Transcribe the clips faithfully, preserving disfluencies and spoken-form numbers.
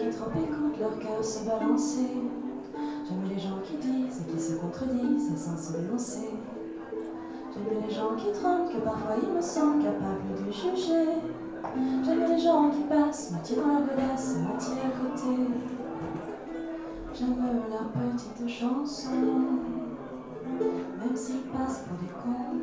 qui trop écoutent leur cœur se balancer. J'aime les gens qui disent et qui se contredisent et sans se dénoncer. J'aime les gens qui trompent, que parfois ils me semblent capables de juger. J'aime les gens qui passent, moitié dans leur godasse, moitié à côté. J'aime leurs petites chansons, même s'ils passent pour des cons.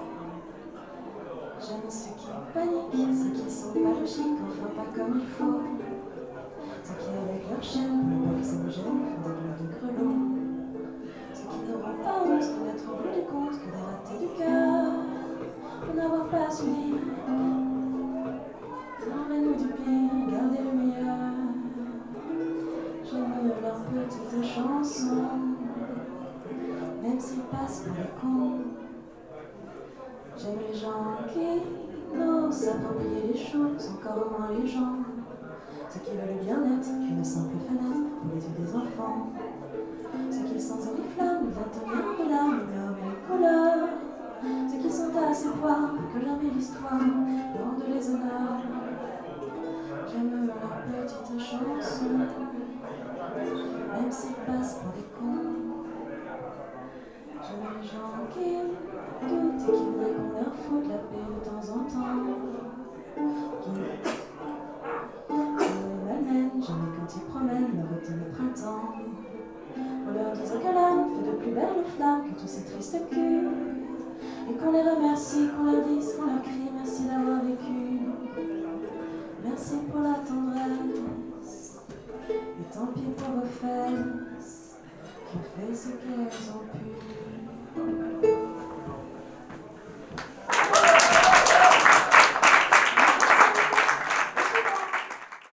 J'aime ceux qui paniquent, ceux qui sont pas logiques, enfin pas comme il faut. Ceux qui avec leur chaîne, le bec s'obgènent, font des blagues de grelots. Ceux qui n'auront pas honte de n'être au bout du compte que des ratés du cœur, pour n'avoir pas suivi. Enlevez-nous du pire, gardez le meilleur. J'aime leurs petites chansons, même s'ils passent pour des cons. J'aime les gens qui n'osent s'approprier les choses, encore moins les gens. Ceux qui veulent le bien-être qu'une simple fenêtre pour les yeux des enfants. Ceux qui sans oriflamme viennent tenir de l'âme, ignorent les couleurs. Ceux qui sont à ses poids pour que jamais l'histoire leur rende les honneurs. J'aime leurs petites chansons, même s'ils passent pour des cons. J'aime les gens qui doutent et qui voudraient qu'on leur foute la paix de temps en temps. Qui me malmènent, jamais quand ils promènent leur automne printemps. On leur dise que l'âme fait de plus belles flammes que tous ces tristes culs. Et qu'on les remercie, qu'on leur dise, qu'on leur crie merci d'avoir vécu. Merci pour la tendresse, et tant pis pour vos fesses qui ont fait ce qu'elles ont pu.